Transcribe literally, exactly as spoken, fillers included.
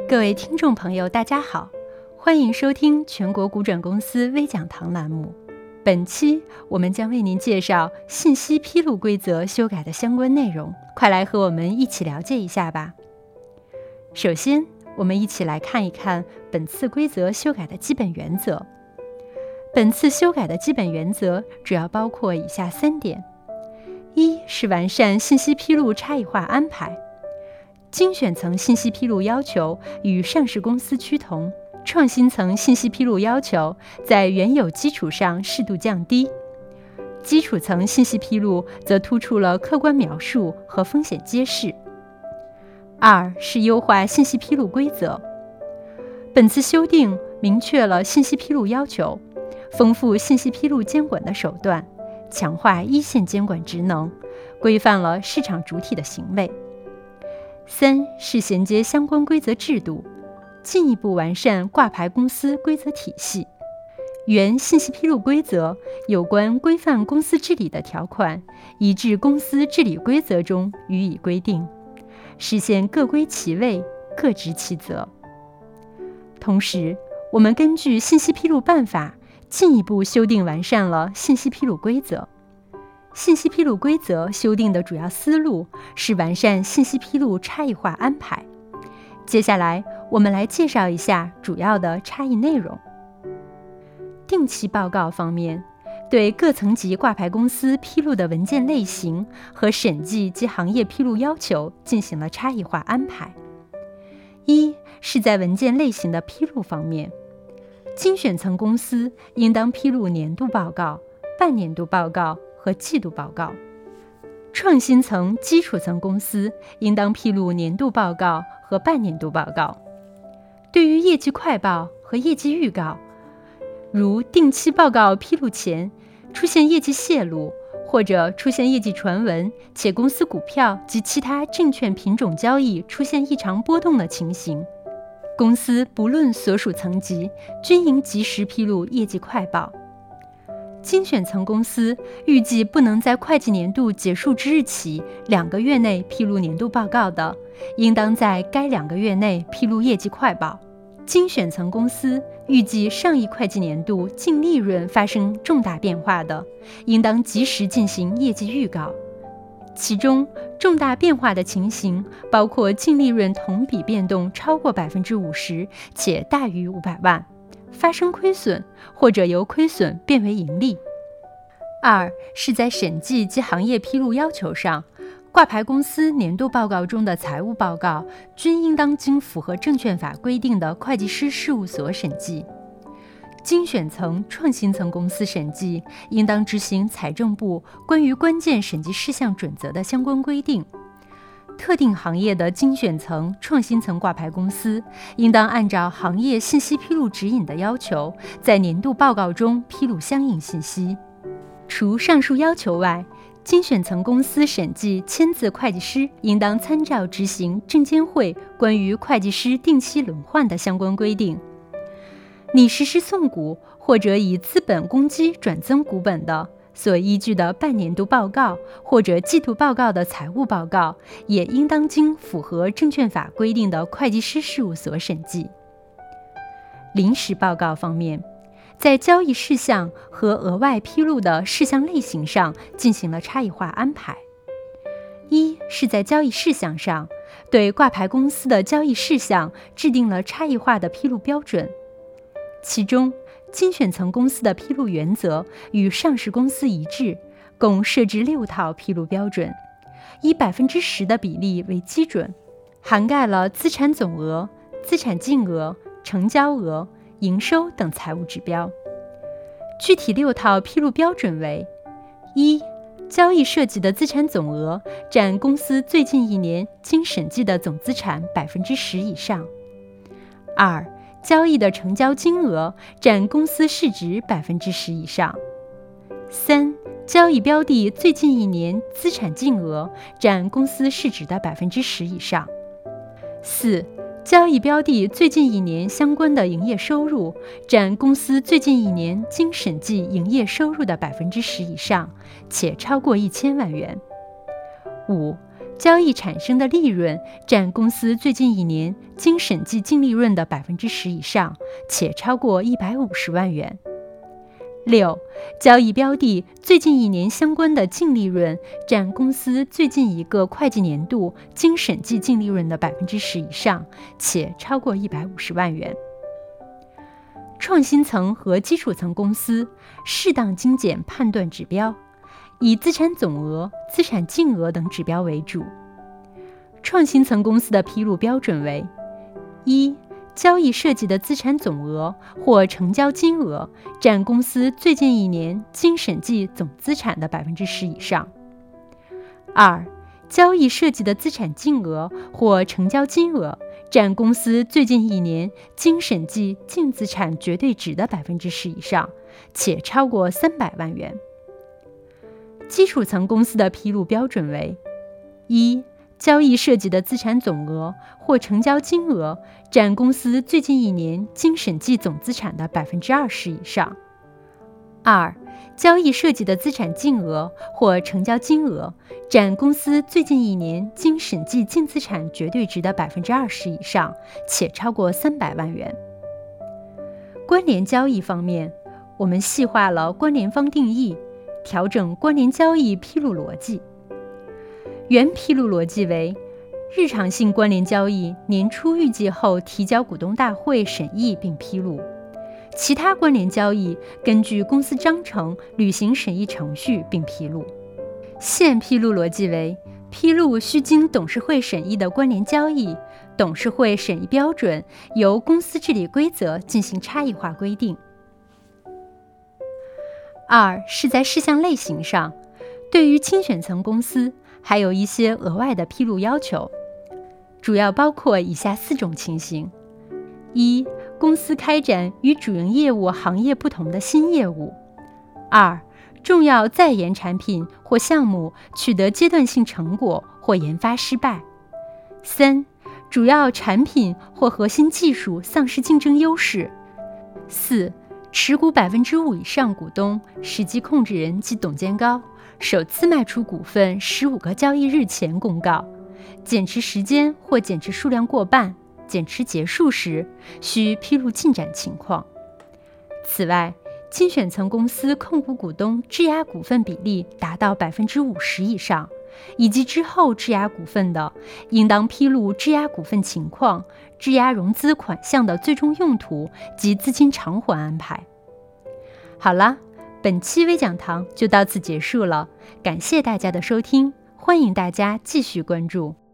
各位听众朋友，大家好，欢迎收听全国股转公司微讲堂栏目。本期我们将为您介绍信息披露规则修改的相关内容，快来和我们一起了解一下吧。首先，我们一起来看一看本次规则修改的基本原则。本次修改的基本原则主要包括以下三点：一是完善信息披露差异化安排，精选层信息披露要求与上市公司趋同，创新层信息披露要求在原有基础上适度降低，基础层信息披露则突出了客观描述和风险揭示。二是优化信息披露规则，本次修订明确了信息披露要求，丰富信息披露监管的手段，强化一线监管职能，规范了市场主体的行为。三是衔接相关规则制度，进一步完善挂牌公司规则体系。原信息披露规则有关规范公司治理的条款，移至公司治理规则中予以规定，实现各归其位，各执其责。同时，我们根据信息披露办法进一步修订完善了信息披露规则。信息披露规则修订的主要思路是完善信息披露差异化安排。接下来，我们来介绍一下主要的差异内容。定期报告方面，对各层级挂牌公司披露的文件类型和审计及行业披露要求进行了差异化安排。一是在文件类型的披露方面，精选层公司应当披露年度报告、半年度报告和季度报告，创新层、基础层公司应当披露年度报告和半年度报告。对于业绩快报和业绩预告，如定期报告披露前出现业绩泄露，或者出现业绩传闻，且公司股票及其他证券品种交易出现异常波动的情形，公司不论所属层级均应及时披露业绩快报。精选层公司预计不能在会计年度结束之日起两个月内披露年度报告的，应当在该两个月内披露业绩快报。精选层公司预计上一会计年度净利润发生重大变化的，应当及时进行业绩预告。其中重大变化的情形包括净利润同比变动超过 百分之五十 且大于五百万，发生亏损或者由亏损变为盈利。二是在审计及行业披露要求上，挂牌公司年度报告中的财务报告均应当经符合证券法规定的会计师事务所审计。精选层、创新层公司审计应当执行财政部关于关键审计事项准则的相关规定。特定行业的精选层、创新层挂牌公司应当按照行业信息披露指引的要求，在年度报告中披露相应信息。除上述要求外，精选层公司审计签字会计师应当参照执行证监会关于会计师定期轮换的相关规定。拟实施送股或者以资本公积转增股本的，所依据的半年度报告或者季度报告的财务报告，也应当经符合证券法规定的会计师事务所审计。临时报告方面，在交易事项和额外披露的事项类型上进行了差异化安排。一是在交易事项上，对挂牌公司的交易事项制定了差异化的披露标准，其中精选层公司的披露原则与上市公司一致，共设置六套披露标准，以 百分之十 的比例为基准，涵盖了资产总额、资产净额、成交额、营收等财务指标。具体六套披露标准为：一、交易涉及的资产总额占公司最近一年经审计的总资产 百分之十 以上；二、交易的成交金额占公司市值 百分之十 以上；三、交易标的最近一年资产净额占公司市值的 百分之十 以上；四、交易标的最近一年相关的营业收入占公司最近一年经审计营业收入的 百分之十 以上，且超过一千万元； 五、交易产生的利润占公司最近一年经审计净利润的百分之十以上，且超过一百五十万元。六、交易标的最近一年相关的净利润占公司最近一个会计年度经审计净利润的百分之十以上，且超过一百五十万元。创新层和基础层公司适当精简判断指标，以资产总额、资产净额等指标为主。创新层公司的披露标准为：一、交易涉及的资产总额或成交金额占公司最近一年经审计总资产的百分之十以上；二、交易涉及的资产净额或成交金额占公司最近一年经审计净资产绝对值的百分之十以上，且超过三百万元。基础层公司的披露标准为：一、交易涉及的资产总额或成交金额占公司最近一年经审计总资产的百分之二十以上；二、交易涉及的资产净额或成交金额占公司最近一年经审计净资产绝对值的百分之二十以上，且超过三百万元。关联交易方面，我们细化了关联方定义，调整关联交易披露逻辑。原披露逻辑为：日常性关联交易年初预计后提交股东大会审议并披露，其他关联交易根据公司章程履行审议程序并披露。现披露逻辑为：披露需经董事会审议的关联交易，董事会审议标准由公司治理规则进行差异化规定。二是在事项类型上，对于精选层公司还有一些额外的披露要求，主要包括以下四种情形：一、公司开展与主营业务行业不同的新业务；二、重要在研产品或项目取得阶段性成果或研发失败；三、主要产品或核心技术丧失竞争优势；四、持股百分之五以上股东、实际控制人及董监高首次卖出股份十五个交易日前公告，减持时间或减持数量过半，减持结束时需披露进展情况。此外，精选层公司控股股东质押股份比例达到百分之五十以上，以及之后质押股份的，应当披露质押股份情况、质押融资款项的最终用途及资金偿还安排。好了，本期微讲堂就到此结束了，感谢大家的收听，欢迎大家继续关注。